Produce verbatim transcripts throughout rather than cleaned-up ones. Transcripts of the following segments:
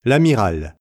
L'amiral.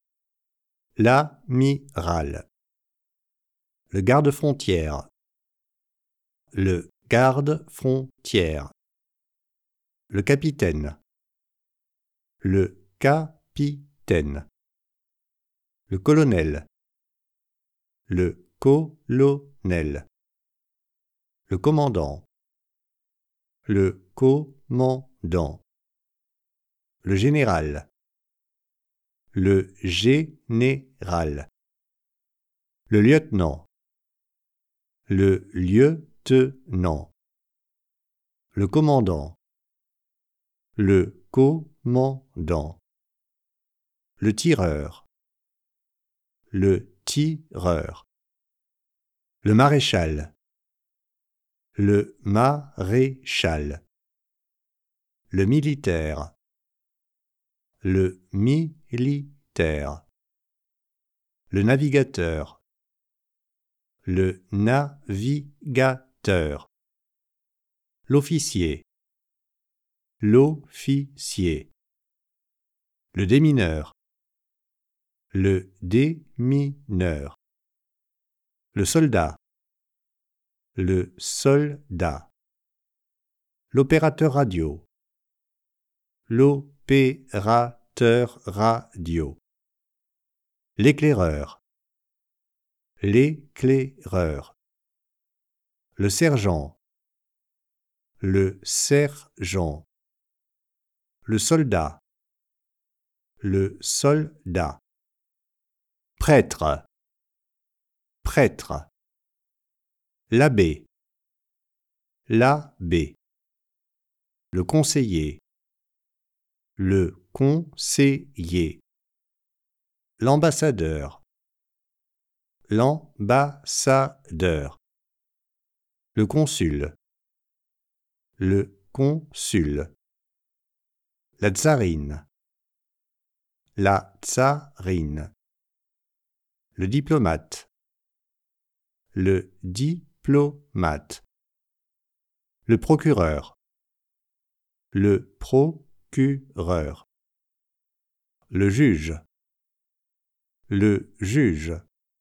L'amiral. Le garde-frontière. Le garde-frontière. Le capitaine. Le capitaine. Le colonel. Le colonel. Le commandant. Le commandant. Le général. Le général. Le lieutenant. Le lieutenant. Le commandant. Le commandant. Le tireur. Le tireur. Le maréchal. Le maréchal. Le militaire. Le militaire. Le navigateur. Le navigateur. L'officier. L'officier. Le démineur. Le démineur. Le soldat. Le soldat. L'opérateur radio. L'opérateur radio. L'éclaireur. L'éclaireur. Le sergent. Le sergent. Le soldat. Le soldat. Prêtre. Prêtre. L'abbé. L'abbé. Le conseiller. Le conseiller. L'ambassadeur. L'ambassadeur. Le consul. Le consul. La tsarine. La tsarine. Le diplomate. Le diplomate. Le procureur. Le procureur. Le juge. Le juge.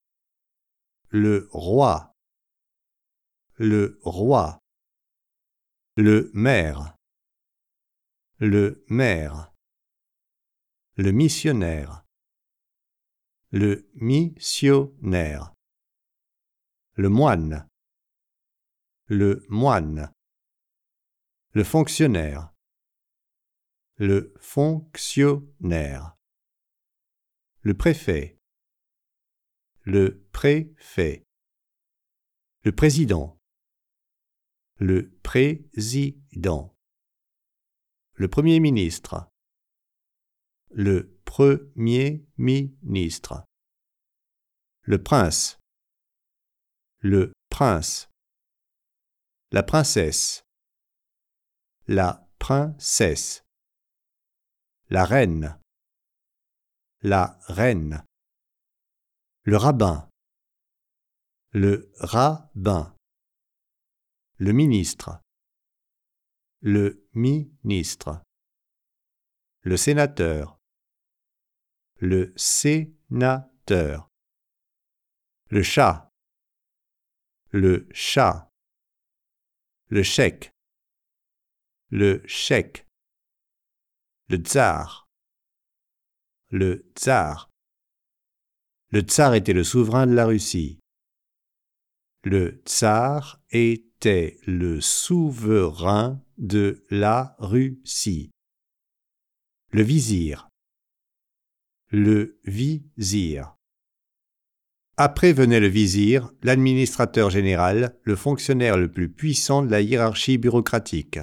Le roi. Le roi. Le maire. Le maire. Le missionnaire. Le missionnaire. Le moine. Le moine. Le fonctionnaire. Le fonctionnaire. Le préfet. Le préfet. Le président. Le président. Le premier ministre. Le premier ministre. Le prince. Le prince. La princesse. La princesse. La reine. La reine. Le rabbin. Le rabbin. Le ministre. Le ministre. Le sénateur. Le sénateur. Le chat. Le chat. Le chèque. Le chèque. Le tsar. Le tsar. Le tsar était le souverain de la Russie. Le tsar était le souverain de la Russie. Le vizir. Le vizir. Après venait le vizir, l'administrateur général, le fonctionnaire le plus puissant de la hiérarchie bureaucratique.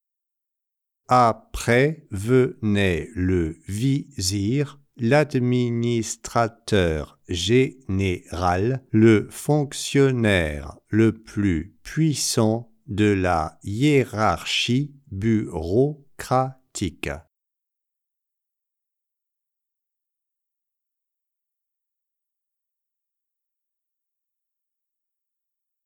Après venait le vizir, l'administrateur général, le fonctionnaire le plus puissant de la hiérarchie bureaucratique.